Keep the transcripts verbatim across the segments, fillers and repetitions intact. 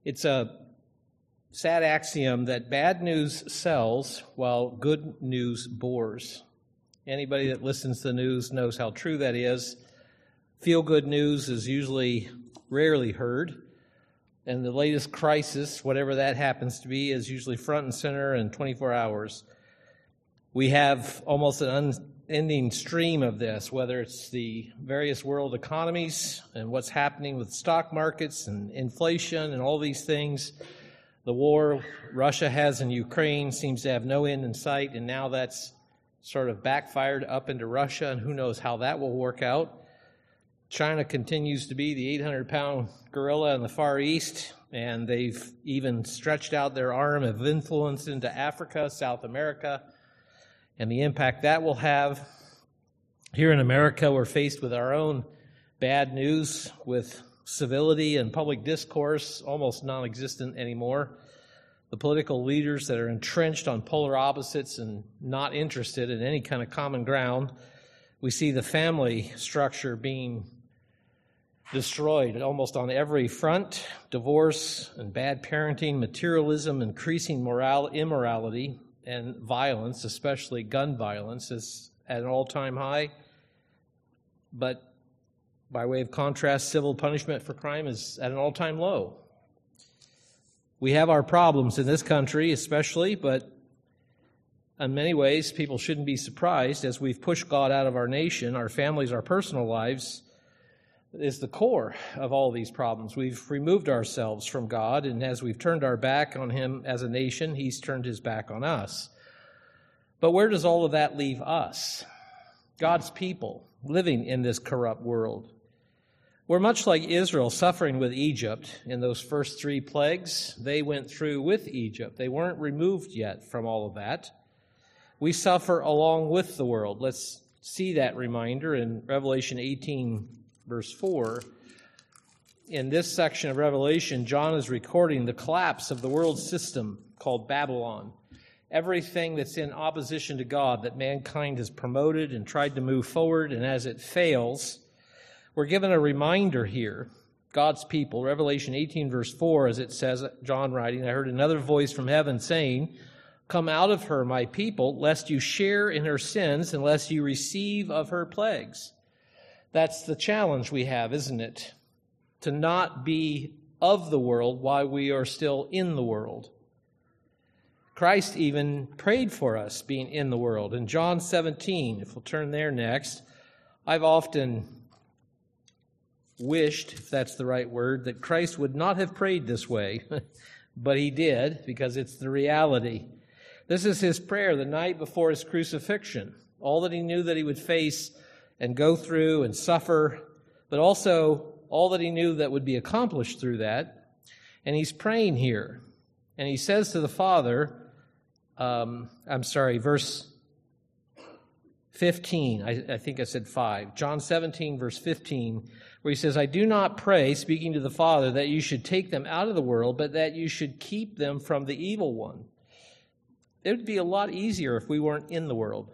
It's a sad axiom that bad news sells while good news bores. Anybody that listens to the news knows how true that is. Feel-good news is usually rarely heard, and the latest crisis, whatever that happens to be, is usually front and center in twenty-four hours. We have almost an unending stream of this, whether it's the various world economies and what's happening with stock markets and inflation and all these things. The war Russia has in Ukraine seems to have no end in sight, and now that's sort of backfired up into Russia, and who knows how that will work out. China continues to be the eight hundred pound gorilla in the Far East, and they've even stretched out their arm of influence into Africa, South America, and the impact that will have. Here in America, we're faced with our own bad news, with civility and public discourse almost non-existent anymore. The political leaders that are entrenched on polar opposites and not interested in any kind of common ground. We see the family structure being destroyed almost on every front. Divorce and bad parenting, materialism, increasing moral immorality, and violence, especially gun violence, is at an all-time high. But by way of contrast, civil punishment for crime is at an all-time low. We have our problems in this country especially, but in many ways, people shouldn't be surprised. As we've pushed God out of our nation, our families, our personal lives is the core of all these problems. We've removed ourselves from God, and as we've turned our back on Him as a nation, He's turned His back on us. But where does all of that leave us? God's people living in this corrupt world. We're much like Israel suffering with Egypt in those first three plagues. They went through with Egypt. They weren't removed yet from all of that. We suffer along with the world. Let's see that reminder in Revelation eighteen, verse four. In this section of Revelation, John is recording the collapse of the world system called Babylon. Everything that's in opposition to God that mankind has promoted and tried to move forward, and as it fails, we're given a reminder here. God's people, Revelation eighteen, verse four, as it says, John writing, I heard another voice from heaven saying, come out of her, my people, lest you share in her sins, and lest you receive of her plagues. That's the challenge we have, isn't it? To not be of the world while we are still in the world. Christ even prayed for us being in the world. In John seventeen, if we'll turn there next, I've often wished, if that's the right word, that Christ would not have prayed this way, but He did, because it's the reality. This is His prayer the night before His crucifixion. All that He knew that He would face and go through and suffer, but also all that He knew that would be accomplished through that. And He's praying here. And He says to the Father, um, I'm sorry, verse fifteen, I, I think I said five, John seventeen, verse fifteen, where He says, I do not pray, speaking to the Father, that you should take them out of the world, but that you should keep them from the evil one. It would be a lot easier if we weren't in the world.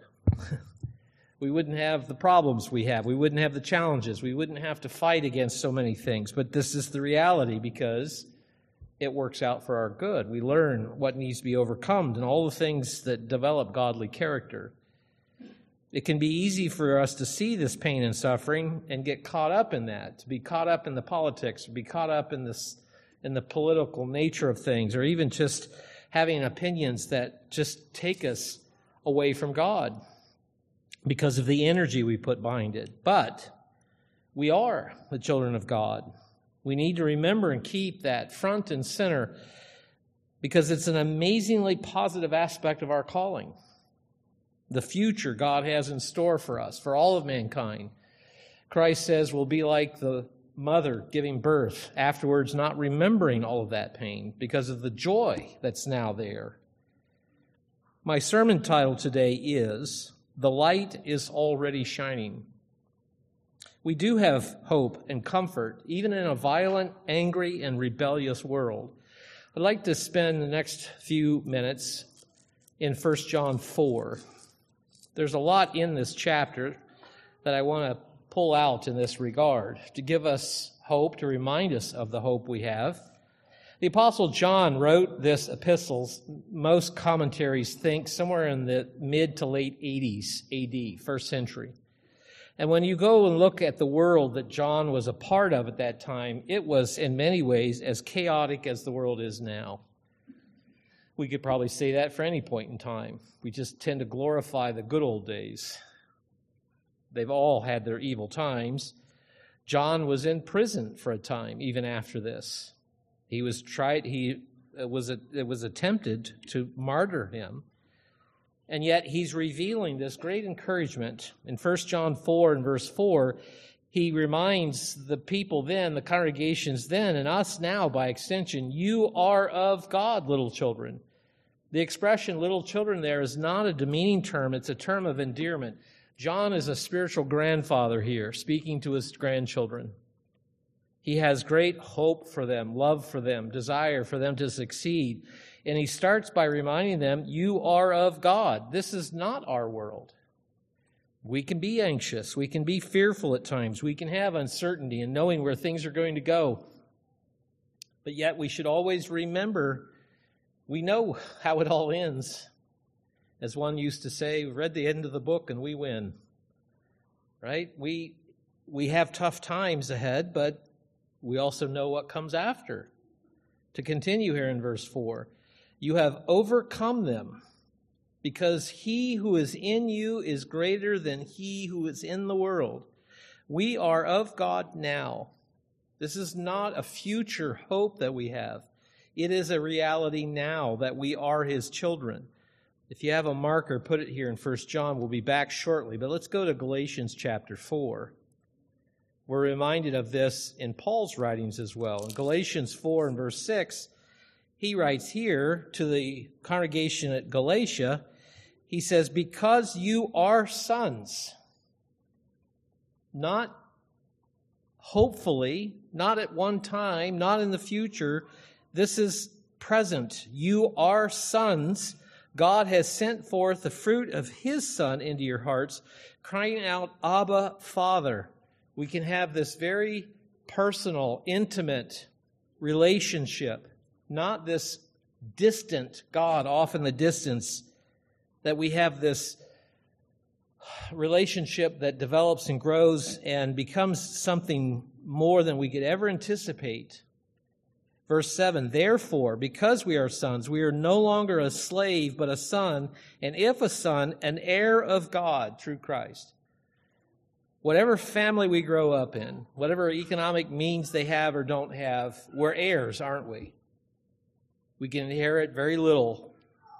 We wouldn't have the problems we have. We wouldn't have the challenges. We wouldn't have to fight against so many things. But this is the reality because it works out for our good. We learn what needs to be overcome and all the things that develop godly character. It can be easy for us to see this pain and suffering and get caught up in that, to be caught up in the politics, to be caught up in this, in the political nature of things, or even just having opinions that just take us away from God because of the energy we put behind it. But we are the children of God. We need to remember and keep that front and center because it's an amazingly positive aspect of our calling. The future God has in store for us, for all of mankind. Christ says we'll be like the mother giving birth, afterwards not remembering all of that pain because of the joy that's now there. My sermon title today is, The Light is Already Shining. We do have hope and comfort, even in a violent, angry, and rebellious world. I'd like to spend the next few minutes in First John four. There's a lot in this chapter that I want to pull out in this regard to give us hope, to remind us of the hope we have. The Apostle John wrote this epistle, most commentaries think, somewhere in the mid to late eighties A D, first century. And when you go and look at the world that John was a part of at that time, it was in many ways as chaotic as the world is now. We could probably say that for any point in time. We just tend to glorify the good old days. They've all had their evil times. John was in prison for a time, even after this. He was tried, he was, it was attempted to martyr him. And yet he's revealing this great encouragement. In First John four and verse four, he reminds the people then, the congregations then, and us now by extension, you are of God, little children. The expression little children there is not a demeaning term, it's a term of endearment. John is a spiritual grandfather here, speaking to his grandchildren. He has great hope for them, love for them, desire for them to succeed. And he starts by reminding them, you are of God. This is not our world. We can be anxious. We can be fearful at times. We can have uncertainty in knowing where things are going to go. But yet we should always remember, we know how it all ends. As one used to say, read the end of the book and we win. Right? We, we have tough times ahead, but we also know what comes after. To continue here in verse four, you have overcome them because he who is in you is greater than he who is in the world. We are of God now. This is not a future hope that we have. It is a reality now that we are his children. If you have a marker, put it here in First John. We'll be back shortly, but let's go to Galatians chapter four. We're reminded of this in Paul's writings as well. In Galatians four and verse six, he writes here to the congregation at Galatia, he says, because you are sons, not hopefully, not at one time, not in the future, this is present. You are sons. God has sent forth the fruit of his Son into your hearts, crying out, Abba, Father. We can have this very personal, intimate relationship, not this distant God off in the distance, that we have this relationship that develops and grows and becomes something more than we could ever anticipate. Verse seven, therefore, because we are sons, we are no longer a slave, but a son, and if a son, an heir of God through Christ. Whatever family we grow up in, whatever economic means they have or don't have, we're heirs, aren't we? We can inherit very little.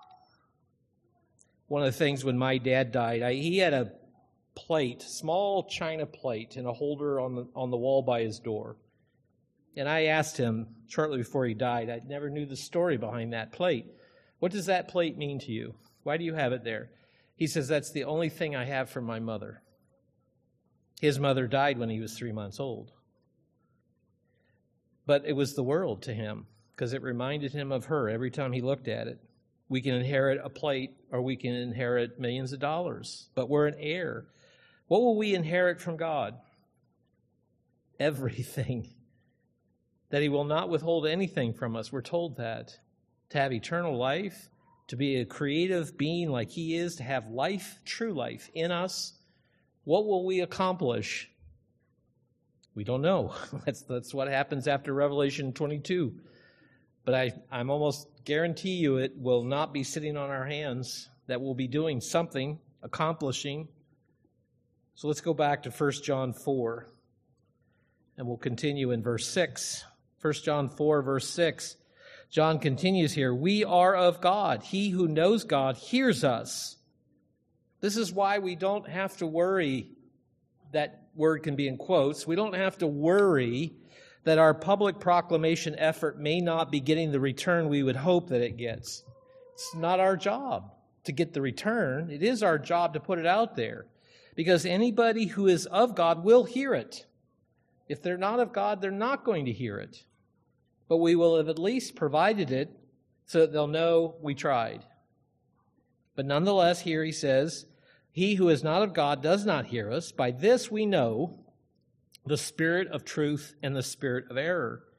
One of the things when my dad died, I, he had a plate, small china plate, in a holder on the on the wall by his door. And I asked him shortly before he died, I never knew the story behind that plate. What does that plate mean to you? Why do you have it there? He says, that's the only thing I have from my mother. His mother died when he was three months old. But it was the world to him because it reminded him of her every time he looked at it. We can inherit a plate or we can inherit millions of dollars, but we're an heir. What will we inherit from God? Everything. That he will not withhold anything from us. We're told that. To have eternal life, to be a creative being like he is, to have life, true life in us. What will we accomplish? We don't know. That's, that's what happens after Revelation twenty-two. But I, I'm almost guarantee you it will not be sitting on our hands, that we'll be doing something, accomplishing. So let's go back to First John four, and we'll continue in verse six. First John four, verse six. John continues here, we are of God. He who knows God hears us. This is why we don't have to worry, that word can be in quotes, we don't have to worry that our public proclamation effort may not be getting the return we would hope that it gets. It's not our job to get the return. It is our job to put it out there. Because anybody who is of God will hear it. If they're not of God, they're not going to hear it. But we will have at least provided it so that they'll know we tried. But nonetheless, here he says, he who is not of God does not hear us. By this we know the spirit of truth and the spirit of error.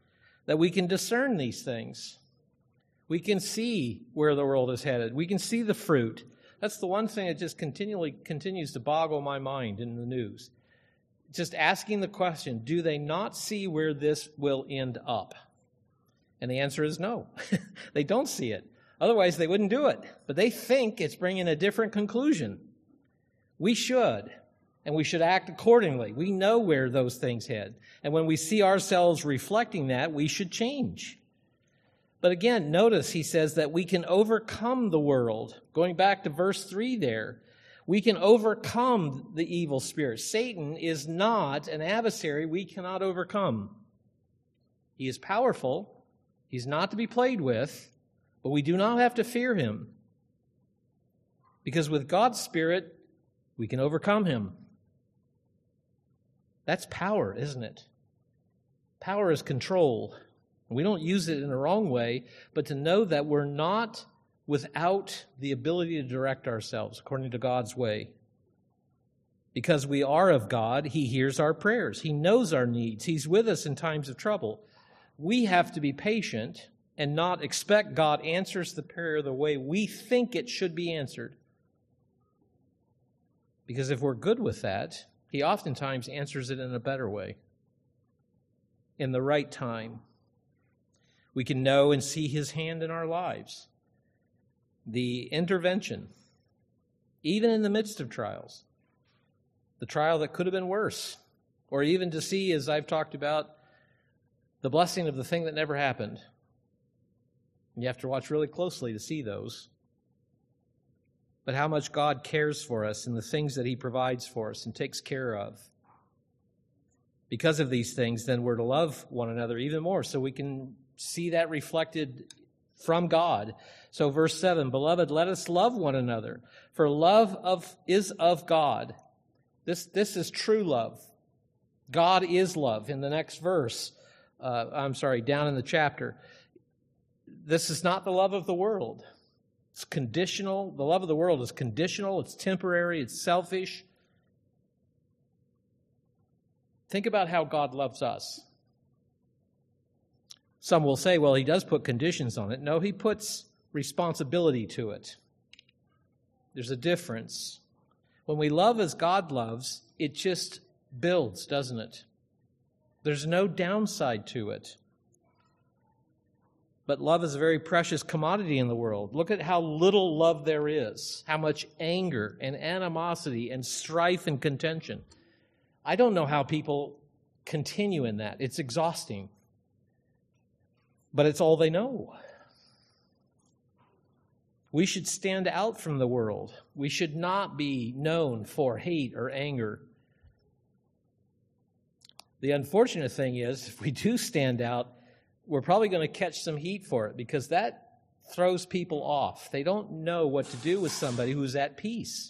that we can discern these things. We can see where the world is headed. We can see the fruit. That's the one thing that just continually continues to boggle my mind in the news. Just asking the question, do they not see where this will end up? And the answer is no. They don't see it. Otherwise, they wouldn't do it. But they think it's bringing a different conclusion. We should, and we should act accordingly. We know where those things head. And when we see ourselves reflecting that, we should change. But again, notice he says that we can overcome the world. Going back to verse three there, we can overcome the evil spirit. Satan is not an adversary we cannot overcome. He is powerful. He's not to be played with, but we do not have to fear him. Because with God's Spirit, we can overcome him. That's power, isn't it? Power is control. We don't use it in the wrong way, but to know that we're not without the ability to direct ourselves according to God's way. Because we are of God, he hears our prayers. He knows our needs. He's with us in times of trouble. We have to be patient and not expect God answers the prayer the way we think it should be answered. Because if we're good with that, he oftentimes answers it in a better way, in the right time. We can know and see his hand in our lives. The intervention, even in the midst of trials, the trial that could have been worse, or even to see, as I've talked about, the blessing of the thing that never happened. You have to watch really closely to see those. But how much God cares for us and the things that he provides for us and takes care of. Because of these things, then we're to love one another even more, so we can see that reflected from God. So verse seven, beloved, let us love one another, for love of is of God. This, this is true love. God is love. In the next verse, uh, I'm sorry, down in the chapter, this is not the love of the world. It's conditional. The love of the world is conditional. It's temporary. It's selfish. Think about how God loves us. Some will say, well, he does put conditions on it. No, he puts responsibility to it. There's a difference. When we love as God loves, it just builds, doesn't it? There's no downside to it. But love is a very precious commodity in the world. Look at how little love there is, how much anger and animosity and strife and contention. I don't know how people continue in that. It's exhausting. But it's all they know. We should stand out from the world. We should not be known for hate or anger. The unfortunate thing is, if we do stand out, we're probably going to catch some heat for it, because that throws people off. They don't know what to do with somebody who's at peace.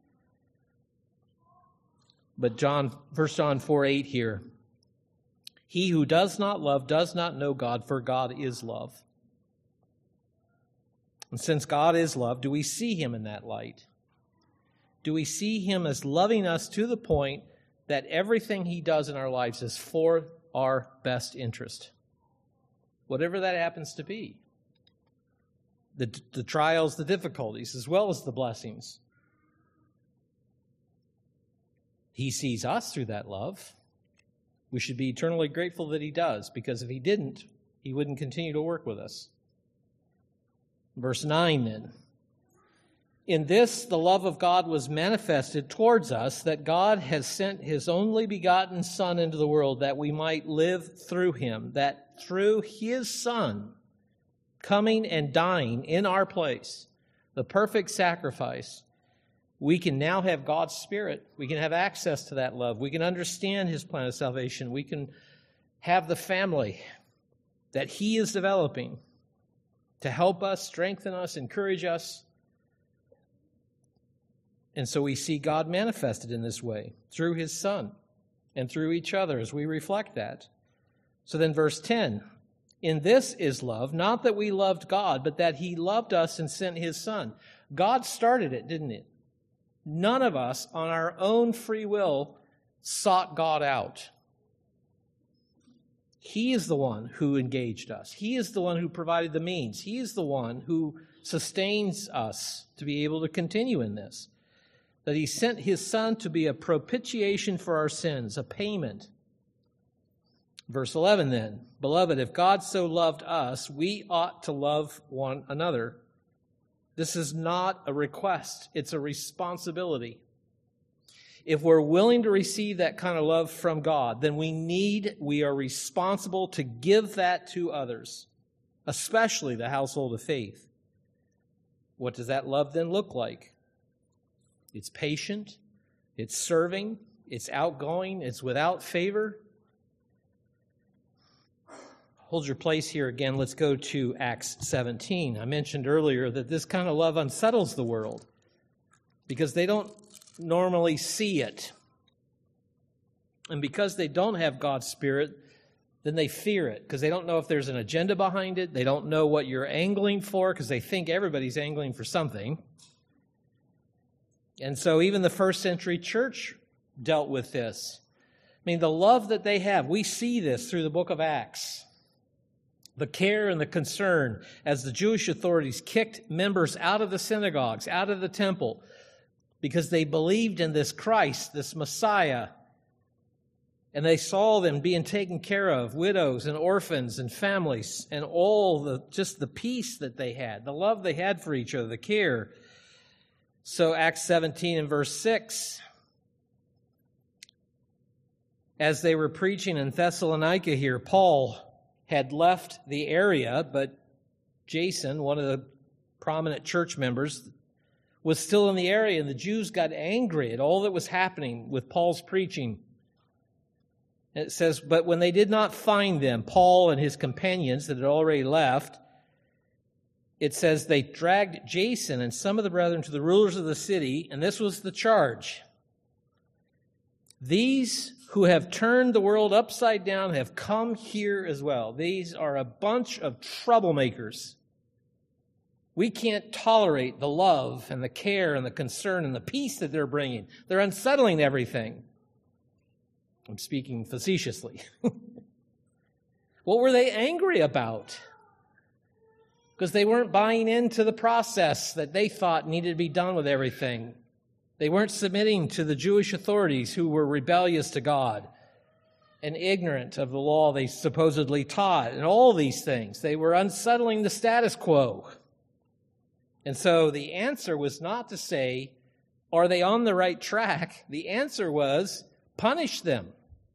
But John, First John four eight here, he who does not love does not know God, for God is love. And since God is love, do we see him in that light? Do we see him as loving us to the point that everything he does in our lives is for our best interest? Whatever that happens to be. The, the trials, the difficulties, as well as the blessings. He sees us through that love. We should be eternally grateful that he does, because if he didn't, he wouldn't continue to work with us. Verse nine then. In this, the love of God was manifested towards us, that God has sent his only begotten Son into the world, that we might live through him, that through his Son, coming and dying in our place, the perfect sacrifice, we can now have God's Spirit. We can have access to that love. We can understand his plan of salvation. We can have the family that he is developing to help us, strengthen us, encourage us. And so we see God manifested in this way, through his Son and through each other as we reflect that. So then verse ten, in this is love, not that we loved God, but that he loved us and sent his Son. God started it, didn't it? None of us on our own free will sought God out. He is the one who engaged us. He is the one who provided the means. He is the one who sustains us to be able to continue in this. That he sent his Son to be a propitiation for our sins, a payment. Verse eleven then, Beloved, if God so loved us, we ought to love one another. This is not a request, it's a responsibility. If we're willing to receive that kind of love from God, then we need, we are responsible to give that to others, especially the household of faith. What does that love then look like? It's patient, it's serving, it's outgoing, it's without favor. Hold your place here again. Let's go to Acts seventeen. I mentioned earlier that this kind of love unsettles the world because they don't normally see it. And because they don't have God's Spirit, then they fear it because they don't know if there's an agenda behind it. They don't know what you're angling for because they think everybody's angling for something. And so even the first century church dealt with this. I mean, the love that they have, we see this through the book of Acts. The care and the concern as the Jewish authorities kicked members out of the synagogues, out of the temple, because they believed in this Christ, this Messiah, and they saw them being taken care of, widows and orphans and families, and all the just the peace that they had, the love they had for each other, the care. So Acts seventeen and verse six, as they were preaching in Thessalonica here, Paul had left the area, but Jason, one of the prominent church members, was still in the area, and the Jews got angry at all that was happening with Paul's preaching. And it says, but when they did not find them, Paul and his companions that had already left, it says they dragged Jason and some of the brethren to the rulers of the city, and this was the charge. These who have turned the world upside down have come here as well. These are a bunch of troublemakers. We can't tolerate the love and the care and the concern and the peace that they're bringing. They're unsettling everything. I'm speaking facetiously. What were they angry about? Because they weren't buying into the process that they thought needed to be done with everything. They weren't submitting to the Jewish authorities who were rebellious to God and ignorant of the law they supposedly taught and all these things. They were unsettling the status quo. And so the answer was not to say, are they on the right track? The answer was, punish them.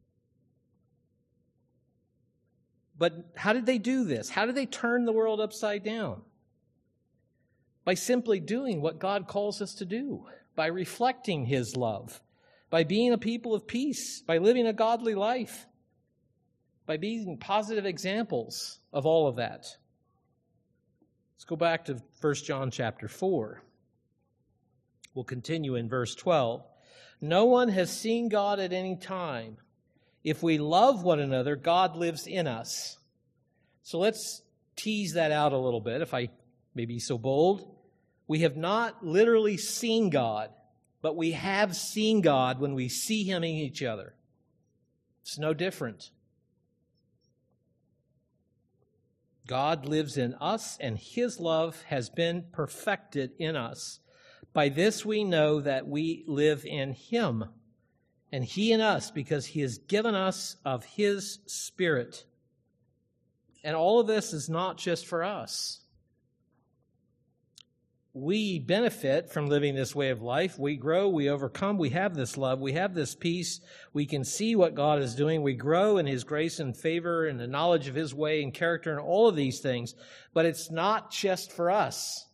But how did they do this? How did they turn the world upside down? By simply doing what God calls us to do. By reflecting His love, by being a people of peace, by living a godly life, by being positive examples of all of that. Let's go back to First John chapter four. We'll continue in verse twelve. No one has seen God at any time. If we love one another, God lives in us. So let's tease that out a little bit, if I may be so bold. We have not literally seen God, but we have seen God when we see Him in each other. It's no different. God lives in us, and His love has been perfected in us. By this we know that we live in Him, and He in us, because He has given us of His Spirit. And all of this is not just for us. We benefit from living this way of life. We grow, we overcome, we have this love, we have this peace. We can see what God is doing. We grow in His grace and favor and the knowledge of His way and character and all of these things. But it's not just for us.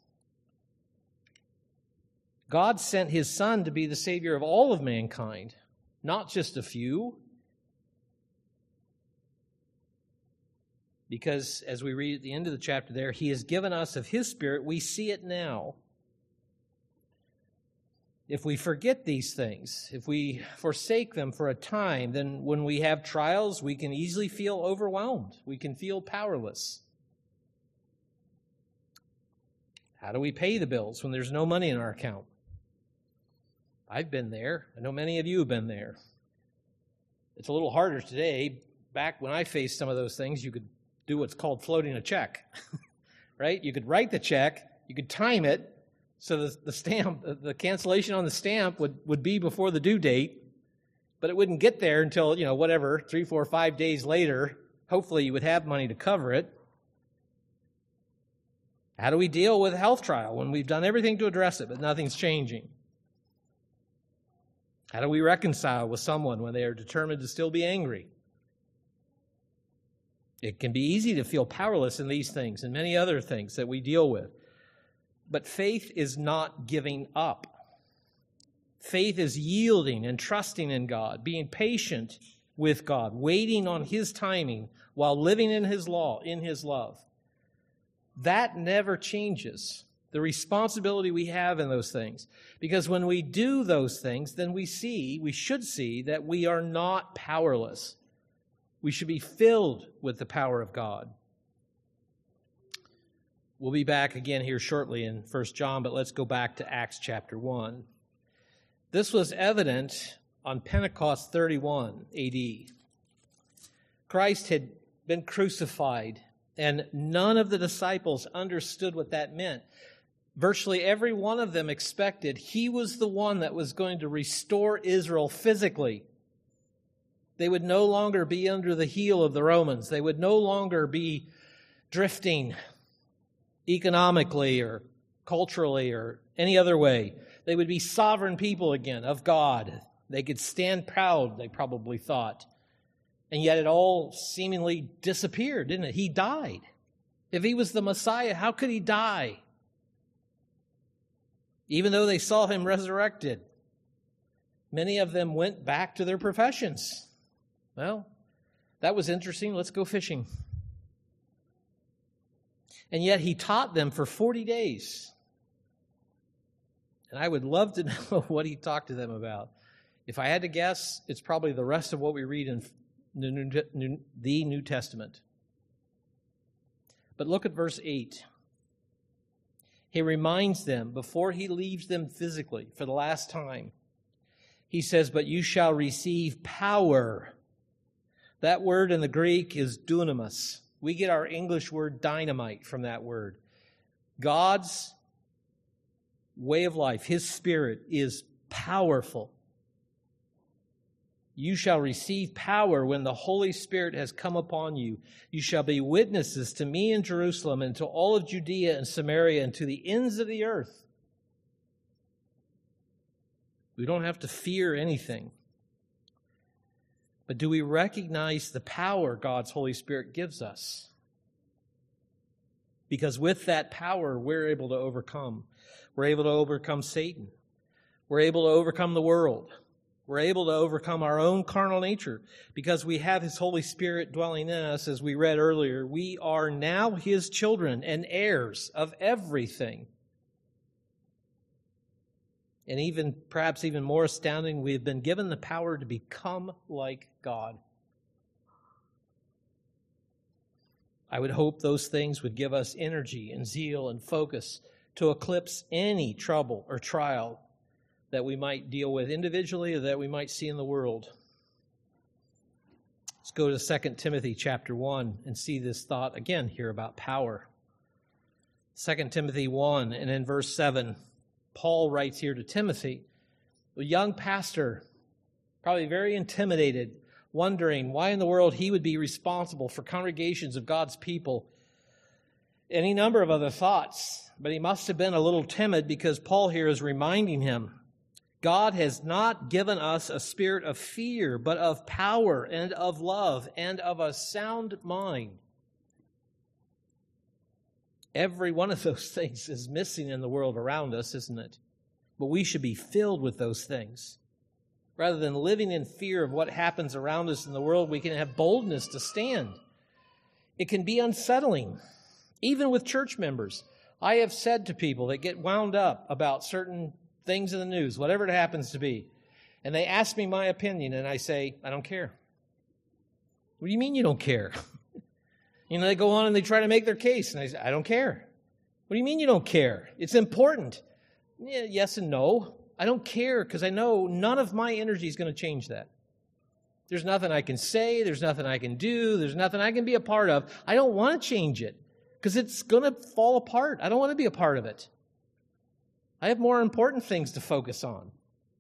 God sent His Son to be the Savior of all of mankind, not just a few. Because as we read at the end of the chapter there, He has given us of His Spirit. We see it now. If we forget these things, if we forsake them for a time, then when we have trials, we can easily feel overwhelmed. We can feel powerless. How do we pay the bills when there's no money in our account? I've been there. I know many of you have been there. It's a little harder today. back when I faced some of those things, you could do what's called floating a check, right? You could write the check, you could time it, so the, the stamp, the cancellation on the stamp would, would be before the due date, but it wouldn't get there until, you know, whatever, three, four, five days later. Hopefully you would have money to cover it. How do we deal with a health trial when we've done everything to address it, but nothing's changing? How do we reconcile with someone when they are determined to still be angry? It can be easy to feel powerless in these things and many other things that we deal with. But faith is not giving up. Faith is yielding and trusting in God, being patient with God, waiting on His timing while living in His law, in His love. That never changes. The responsibility we have in those things. Because when we do those things, then we see, we should see that we are not powerless. We should be filled with the power of God. We'll be back again here shortly in First John, but let's go back to Acts chapter one. This was evident on Pentecost thirty-one A D. Christ had been crucified, and none of the disciples understood what that meant. Virtually every one of them expected He was the one that was going to restore Israel physically. They would no longer be under the heel of the Romans. They would no longer be drifting economically or culturally or any other way. They would be sovereign people again of God. They could stand proud, they probably thought. And yet it all seemingly disappeared, didn't it? He died. If He was the Messiah, how could He die? Even though they saw Him resurrected, many of them went back to their professions. Well, that was interesting. Let's go fishing. And yet He taught them for forty days. And I would love to know what He talked to them about. If I had to guess, it's probably the rest of what we read in the New Testament. But look at verse eight. He reminds them before He leaves them physically for the last time. He says, "But you shall receive power." That word in the Greek is dunamis. We get our English word dynamite from that word. God's way of life, His Spirit, is powerful. You shall receive power when the Holy Spirit has come upon you. You shall be witnesses to me in Jerusalem and to all of Judea and Samaria and to the ends of the earth. We don't have to fear anything. But do we recognize the power God's Holy Spirit gives us? Because with that power, we're able to overcome. We're able to overcome Satan. We're able to overcome the world. We're able to overcome our own carnal nature because we have His Holy Spirit dwelling in us, as we read earlier. We are now His children and heirs of everything. And even, perhaps even more astounding, we have been given the power to become like God. I would hope those things would give us energy and zeal and focus to eclipse any trouble or trial that we might deal with individually or that we might see in the world. Let's go to Second Timothy chapter one and see this thought again here about power. Second Timothy one, and in verse seven, Paul writes here to Timothy, a young pastor, probably very intimidated, wondering why in the world he would be responsible for congregations of God's people. Any number of other thoughts, but he must have been a little timid because Paul here is reminding him, God has not given us a spirit of fear, but of power and of love and of a sound mind. Every one of those things is missing in the world around us, isn't it? But we should be filled with those things. Rather than living in fear of what happens around us in the world, we can have boldness to stand. It can be unsettling, even with church members. I have said to people that get wound up about certain things in the news, whatever it happens to be, and they ask me my opinion, and I say, I don't care. What do you mean you don't care? You know, they go on and they try to make their case, and I say, I don't care. What do you mean you don't care? It's important. Yeah, yes and no. I don't care because I know none of my energy is going to change that. There's nothing I can say. There's nothing I can do. There's nothing I can be a part of. I don't want to change it because it's going to fall apart. I don't want to be a part of it. I have more important things to focus on.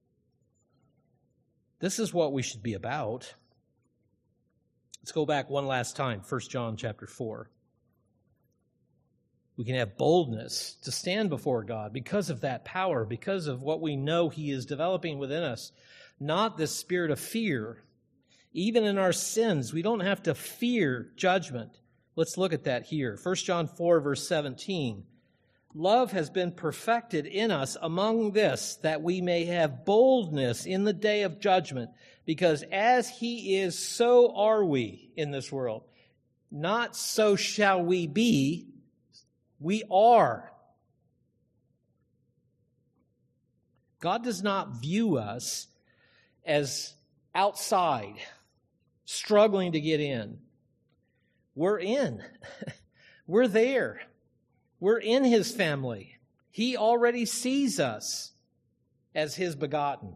This is what we should be about. Let's go back one last time, First John chapter four. We can have boldness to stand before God because of that power, because of what we know He is developing within us. Not this spirit of fear. Even in our sins, we don't have to fear judgment. Let's look at that here. First John four, verse seventeen. Love has been perfected in us among this, that we may have boldness in the day of judgment, because as He is, so are we in this world. Not so shall we be, we are. God does not view us as outside, struggling to get in. We're in. We're there. We're in His family. He already sees us as His begotten.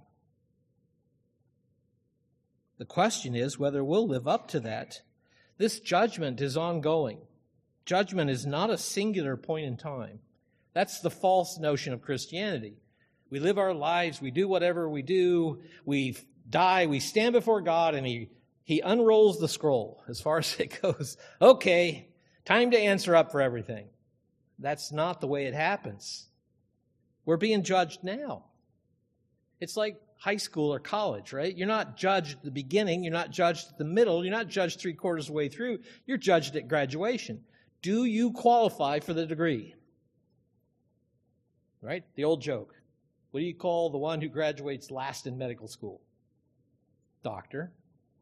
The question is whether we'll live up to that. This judgment is ongoing. Judgment is not a singular point in time. That's the false notion of Christianity. We live our lives, we do whatever we do, we die, we stand before God, and He, he unrolls the scroll as far as it goes. Okay, time to answer up for everything. That's not the way it happens. We're being judged now. It's like high school or college, right? You're not judged at the beginning. You're not judged at the middle. You're not judged three quarters of the way through. You're judged at graduation. Do you qualify for the degree? Right? The old joke. What do you call the one who graduates last in medical school? Doctor.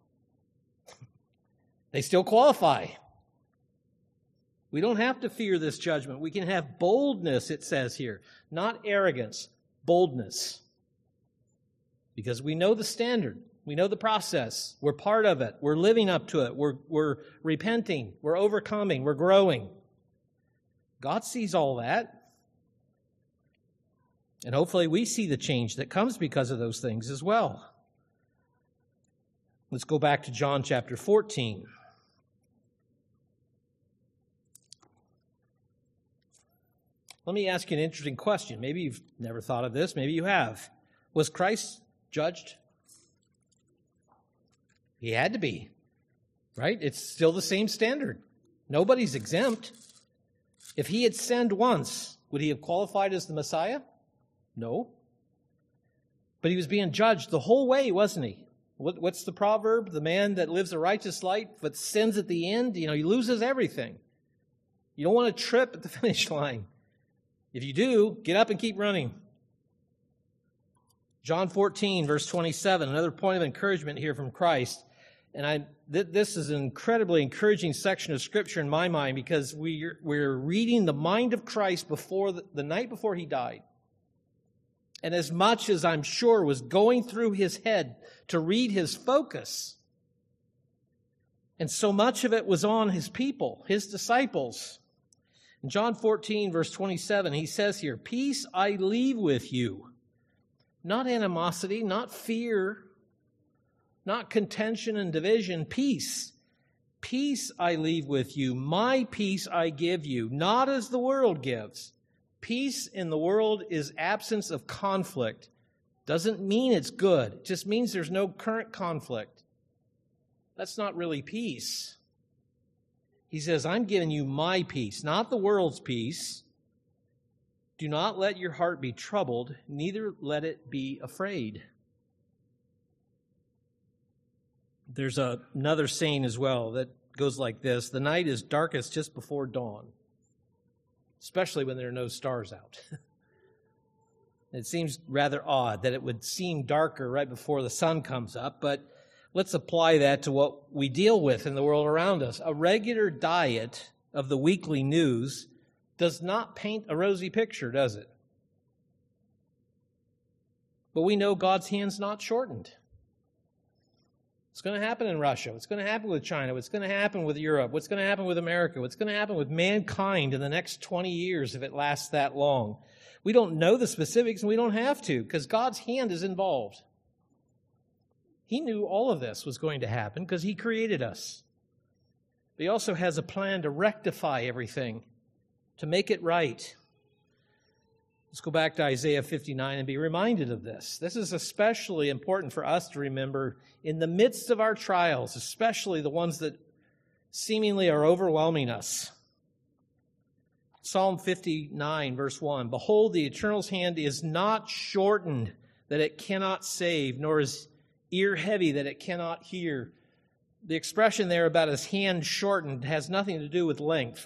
They still qualify. We don't have to fear this judgment. We can have boldness, it says here. Not arrogance, boldness. Because we know the standard. We know the process. We're part of it. We're living up to it. We're, we're repenting. We're overcoming. We're growing. God sees all that. And hopefully we see the change that comes because of those things as well. Let's go back to John chapter fourteen. Let me ask you an interesting question. Maybe you've never thought of this. Maybe you have. Was Christ judged? He had to be, right? It's still the same standard. Nobody's exempt. If He had sinned once, would He have qualified as the Messiah? No. But He was being judged the whole way, wasn't He? What, what's the proverb? The man that lives a righteous life but sins at the end, you know, he loses everything. You don't want to trip at the finish line. If you do, get up and keep running. John fourteen, verse twenty-seven, another point of encouragement here from Christ. And I, th- this is an incredibly encouraging section of Scripture in my mind because we're, we're reading the mind of Christ before the, the night before He died. And as much as I'm sure was going through His head to read His focus, and so much of it was on His people, His disciples. In John fourteen, verse twenty-seven, He says here, "Peace I leave with you." Not animosity, not fear, not contention and division, peace. Peace I leave with you, my peace I give you, not as the world gives. Peace in the world is absence of conflict. Doesn't mean it's good. It just means there's no current conflict. That's not really peace. He says, I'm giving you my peace, not the world's peace. Do not let your heart be troubled, neither let it be afraid. There's a, another saying as well that goes like this: the night is darkest just before dawn, especially when there are no stars out. It seems rather odd that it would seem darker right before the sun comes up, but let's apply that to what we deal with in the world around us. A regular diet of the weekly news does not paint a rosy picture, does it? But we know God's hand's not shortened. What's going to happen in Russia? What's going to happen with China? What's going to happen with Europe? What's going to happen with America? What's going to happen with mankind in the next twenty years if it lasts that long? We don't know the specifics, and we don't have to, because God's hand is involved. He knew all of this was going to happen because He created us. But He also has a plan to rectify everything, to make it right. Let's go back to Isaiah fifty-nine and be reminded of this. This is especially important for us to remember in the midst of our trials, especially the ones that seemingly are overwhelming us. Psalm fifty-nine, verse one, "Behold, the Eternal's hand is not shortened, that it cannot save, nor is ear heavy, that it cannot hear." The expression there about His hand shortened has nothing to do with length.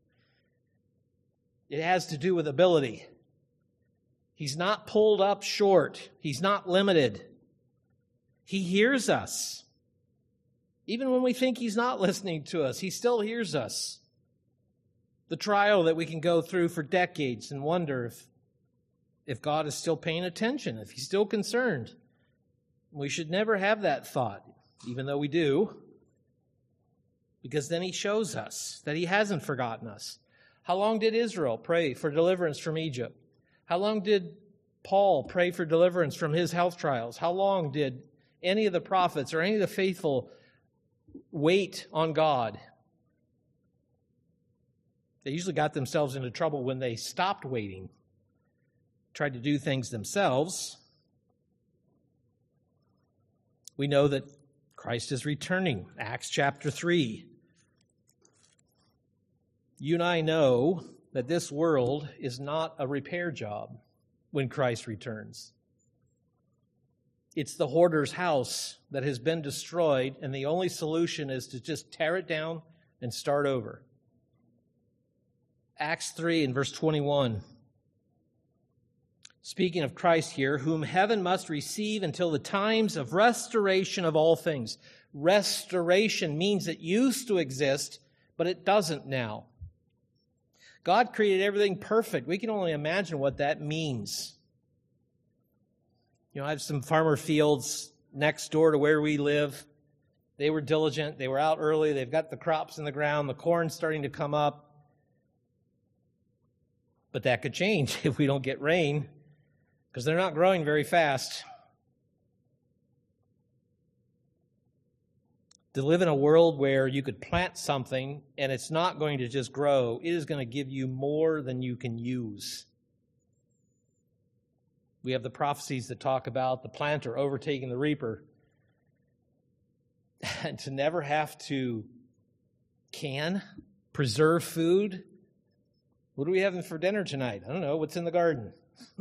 It has to do with ability. He's not pulled up short. He's not limited. He hears us. Even when we think He's not listening to us, He still hears us. The trial that we can go through for decades and wonder if, if God is still paying attention, if He's still concerned. We should never have that thought, even though we do, because then He shows us that He hasn't forgotten us. How long did Israel pray for deliverance from Egypt? How long did Paul pray for deliverance from his health trials? How long did any of the prophets or any of the faithful wait on God? They usually got themselves into trouble when they stopped waiting, tried to do things themselves. We know that Christ is returning. Acts chapter three. You and I know that this world is not a repair job when Christ returns. It's the hoarder's house that has been destroyed, and the only solution is to just tear it down and start over. Acts three and verse twenty-one. Speaking of Christ here, whom heaven must receive until the times of restoration of all things. Restoration means it used to exist, but it doesn't now. God created everything perfect. We can only imagine what that means. You know, I have some farmer fields next door to where we live. They were diligent. They were out early. They've got the crops in the ground. The corn's starting to come up. But that could change if we don't get rain, because they're not growing very fast. To live in a world where you could plant something and it's not going to just grow, it is going to give you more than you can use. We have the prophecies that talk about the planter overtaking the reaper. And to never have to can, preserve food. What are we having for dinner tonight? I don't know. What's in the garden?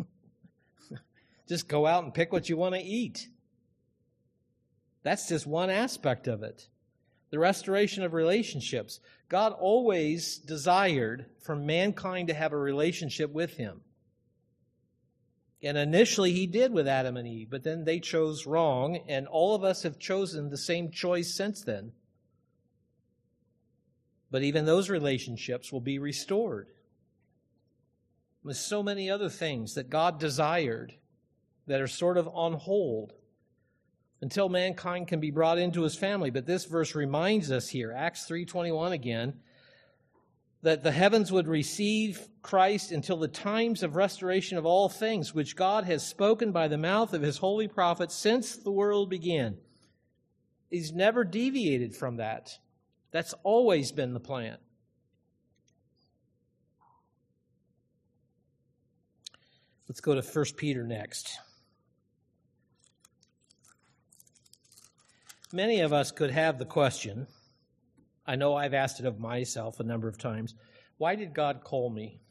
Just go out and pick what you want to eat. That's just one aspect of it. The restoration of relationships. God always desired for mankind to have a relationship with Him. And initially He did with Adam and Eve, but then they chose wrong, and all of us have chosen the same choice since then. But even those relationships will be restored. There's so many other things that God desired that are sort of on hold until mankind can be brought into His family. But this verse reminds us here, Acts three twenty-one again, that the heavens would receive Christ until the times of restoration of all things, which God has spoken by the mouth of His holy prophets since the world began. He's never deviated from that. That's always been the plan. Let's go to First Peter next. Many of us could have the question, I know I've asked it of myself a number of times, why did God call me?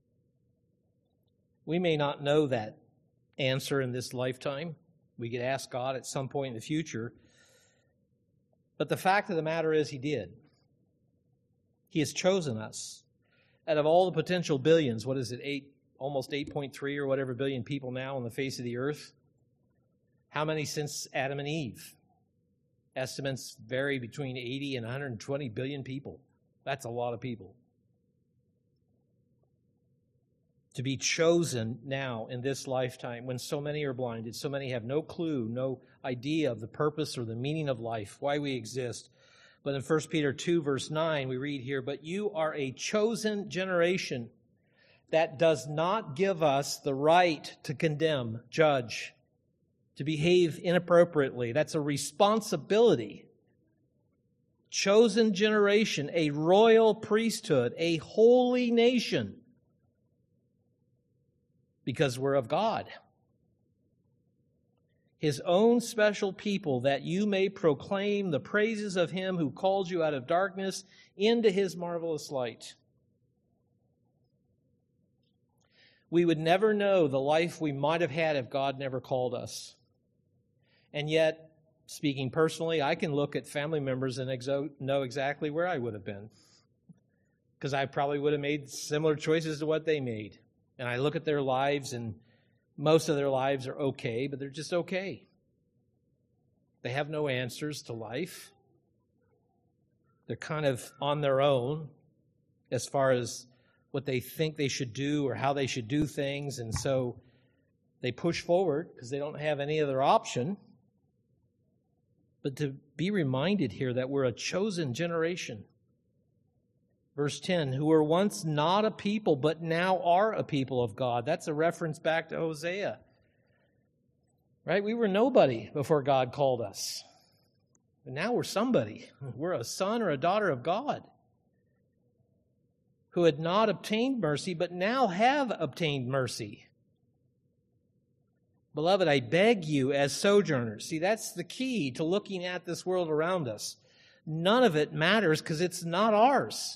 We may not know that answer in this lifetime. We could ask God at some point in the future. But the fact of the matter is He did. He has chosen us. Out of all the potential billions, what is it, eight, almost eight point three or whatever billion people now on the face of the earth? How many since Adam and Eve? Estimates vary between eighty and one hundred twenty billion people. That's a lot of people. To be chosen now in this lifetime when so many are blinded, so many have no clue, no idea of the purpose or the meaning of life, why we exist. But in First Peter two, verse nine, we read here, "But you are a chosen generation that does not give us the right to condemn, judge. to behave inappropriately. That's a responsibility. Chosen generation, a royal priesthood, a holy nation, because we're of God. His own special people, that you may proclaim the praises of him who called you out of darkness into his marvelous light. We would never know the life we might have had if God never called us. And yet, speaking personally, I can look at family members and exo- know exactly where I would have been, because I probably would have made similar choices to what they made. And I look at their lives, and most of their lives are okay, but they're just okay. They have no answers to life. They're kind of on their own as far as what they think they should do or how they should do things. And so they push forward because they don't have any other option. But to be reminded here that we're a chosen generation. Verse ten, who were once not a people, but now are a people of God. That's a reference back to Hosea. Right? We were nobody before God called us. But now we're somebody. We're a son or a daughter of God, who had not obtained mercy, but now have obtained mercy. Beloved, I beg you as sojourners. See, that's the key to looking at this world around us. None of it matters because it's not ours.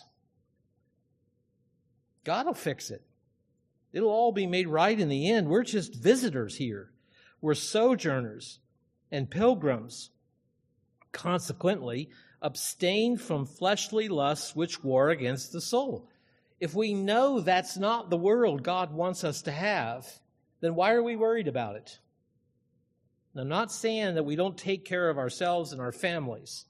God will fix it. It'll all be made right in the end. We're just visitors here. We're sojourners and pilgrims. Consequently, abstain from fleshly lusts which war against the soul. If we know that's not the world God wants us to have, then why are we worried about it? And I'm not saying that we don't take care of ourselves and our families,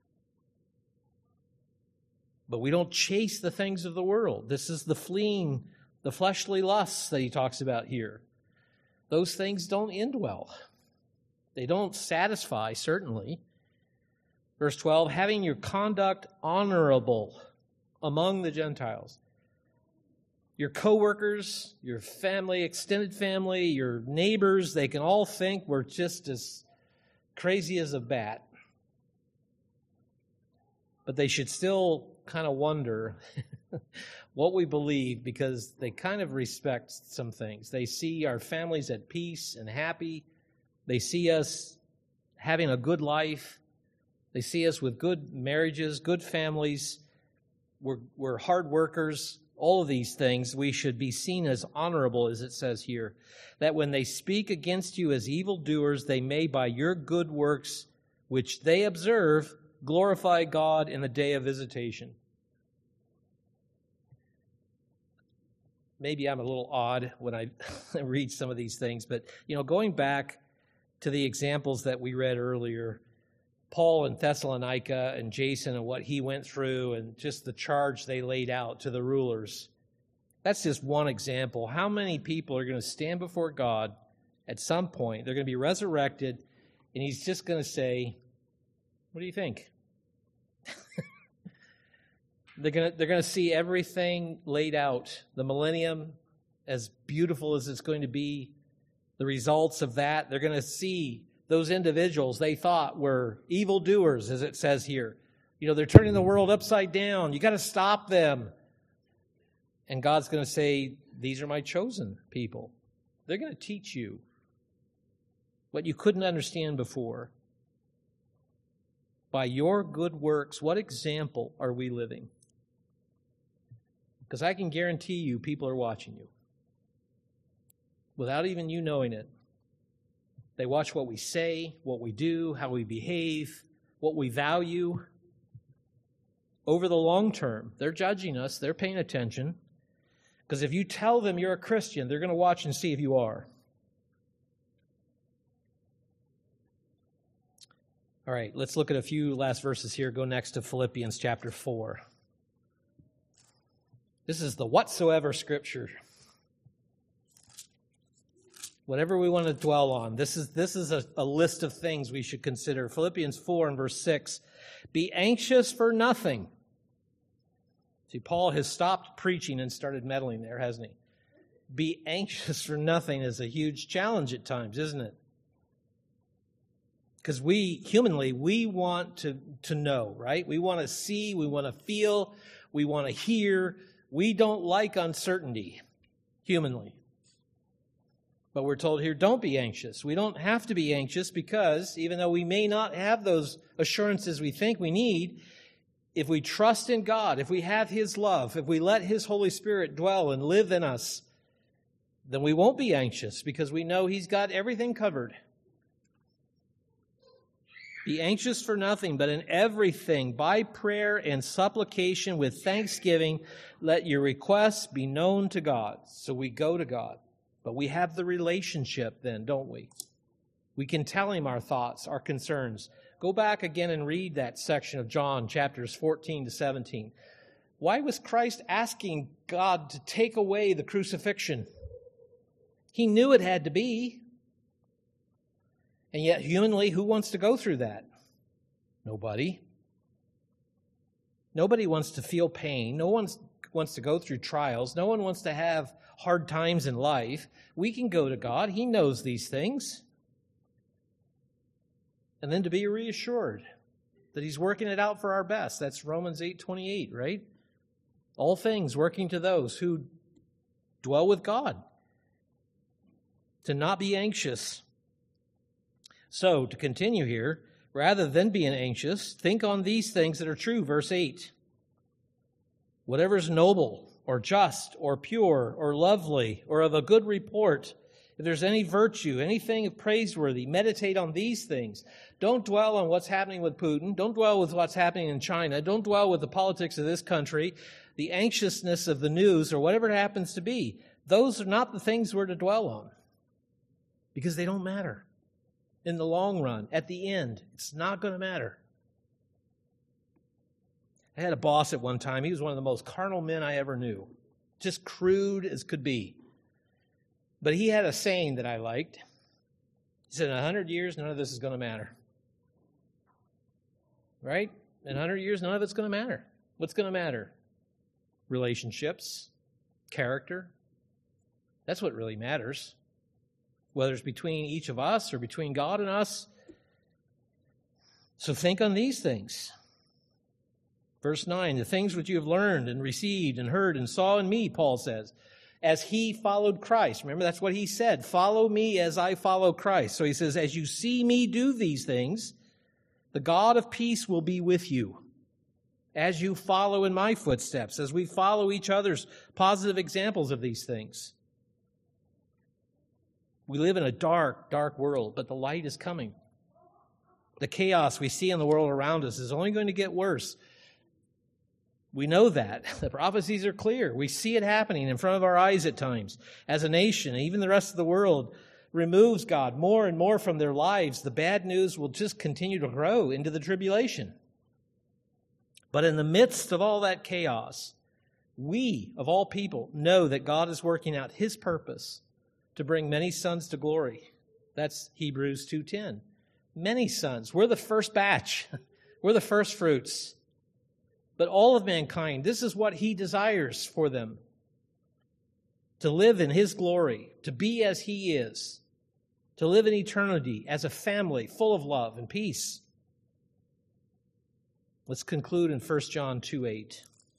but we don't chase the things of the world. This is the fleeing, the fleshly lusts that he talks about here. Those things don't end well. They don't satisfy, certainly. Verse twelve, having your conduct honorable among the Gentiles. Your coworkers, your family, extended family, your neighbors, they can all think we're just as crazy as a bat. But they should still kind of wonder what we believe, because they kind of respect some things. They see our families at peace and happy. They see us having a good life. They see us with good marriages, good families. We're, we're hard workers. All of these things, we should be seen as honorable, as it says here, that when they speak against you as evildoers, they may by your good works, which they observe, glorify God in the day of visitation. Maybe I'm a little odd when I read some of these things, but, you know, going back to the examples that we read earlier, Paul in Thessalonica and Jason and what he went through and just the charge they laid out to the rulers. That's just one example. How many people are going to stand before God at some point? They're going to be resurrected, and he's just going to say, what do you think? they're going to, they're going to see everything laid out. The millennium, as beautiful as it's going to be, the results of that, they're going to see those individuals they thought were evildoers, as it says here. You know, they're turning the world upside down. You got to stop them. And God's going to say, these are my chosen people. They're going to teach you what you couldn't understand before. By your good works, what example are we living? Because I can guarantee you people are watching you. Without even you knowing it. They watch what we say, what we do, how we behave, what we value. Over the long term, they're judging us. They're paying attention. Because if you tell them you're a Christian, they're going to watch and see if you are. All right, let's look at a few last verses here. Go next to Philippians chapter four. This is the whatsoever scripture. Whatever we want to dwell on, this is this is a, a list of things we should consider. Philippians four and verse six, be anxious for nothing. See, Paul has stopped preaching and started meddling there, hasn't he? Be anxious for nothing is a huge challenge at times, isn't it? Because we, humanly, we want to, to know, right? We want to see, we want to feel, we want to hear. We don't like uncertainty, humanly. But we're told here, don't be anxious. We don't have to be anxious because even though we may not have those assurances we think we need, if we trust in God, if we have His love, if we let His Holy Spirit dwell and live in us, then we won't be anxious because we know He's got everything covered. Be anxious for nothing, but in everything, by prayer and supplication with thanksgiving, let your requests be known to God. So we go to God. But we have the relationship then, don't we? We can tell Him our thoughts, our concerns. Go back again and read that section of John, chapters fourteen to seventeen. Why was Christ asking God to take away the crucifixion? He knew it had to be. And yet, humanly, who wants to go through that? Nobody. Nobody wants to feel pain. No one wants to go through trials. No one wants to have hard times in life. We can go to God. He knows these things. And then to be reassured that He's working it out for our best. That's Romans eight twenty-eight, right? All things working to those who dwell with God. To not be anxious. So, to continue here, rather than being anxious, think on these things that are true. Verse eight. Whatever is noble, or just, or pure, or lovely, or of a good report, if there's any virtue, anything praiseworthy, meditate on these things. Don't dwell on what's happening with Putin. Don't dwell with what's happening in China. Don't dwell with the politics of this country, the anxiousness of the news, or whatever it happens to be. Those are not the things we're to dwell on because they don't matter. In the long run, at the end, it's not going to matter. I had a boss at one time. He was one of the most carnal men I ever knew. Just crude as could be. But he had a saying that I liked. He said, in a hundred years, none of this is going to matter. Right? In a hundred years, none of it's going to matter. What's going to matter? Relationships, character. That's what really matters. Whether it's between each of us or between God and us. So think on these things. Verse nine, the things which you have learned and received and heard and saw in me, Paul says, as He followed Christ. Remember, that's what he said. Follow me as I follow Christ. So he says, as you see me do these things, the God of peace will be with you. As you follow in my footsteps, as we follow each other's positive examples of these things. We live in a dark, dark world, but the light is coming. The chaos we see in the world around us is only going to get worse. We know that. The prophecies are clear. We see it happening in front of our eyes at times. As a nation, even the rest of the world removes God more and more from their lives, the bad news will just continue to grow into the tribulation. But in the midst of all that chaos, we, of all people, know that God is working out His purpose to bring many sons to glory. That's Hebrews two ten. Many sons. We're the first batch. We're the first fruits. But all of mankind, this is what He desires for them. To live in His glory, to be as He is, to live in eternity as a family full of love and peace. Let's conclude in First John two eight.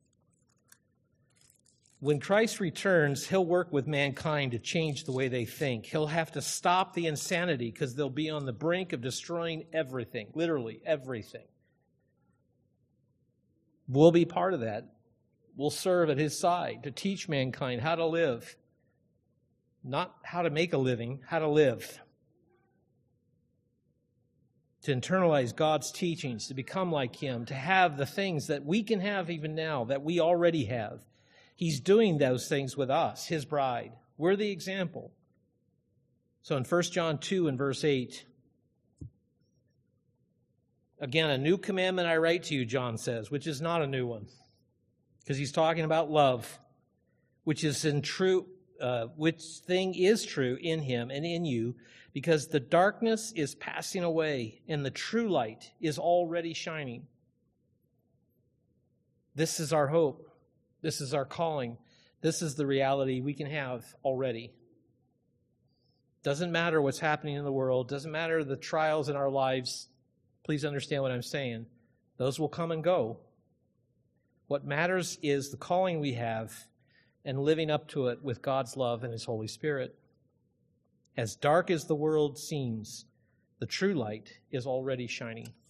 When Christ returns, He'll work with mankind to change the way they think. He'll have to stop the insanity because they'll be on the brink of destroying everything, literally everything. We'll be part of that. We'll serve at His side to teach mankind how to live. Not how to make a living, how to live. To internalize God's teachings, to become like Him, to have the things that we can have even now, that we already have. He's doing those things with us, His bride. We're the example. So in First John two and verse eight, again, a new commandment I write to you, John says, which is not a new one. Because he's talking about love, which is in true, uh, which thing is true in Him and in you, because the darkness is passing away and the true light is already shining. This is our hope. This is our calling. This is the reality we can have already. Doesn't matter what's happening in the world. Doesn't matter the trials in our lives. Please understand what I'm saying. Those will come and go. What matters is the calling we have and living up to it with God's love and His Holy Spirit. As dark as the world seems, the true light is already shining.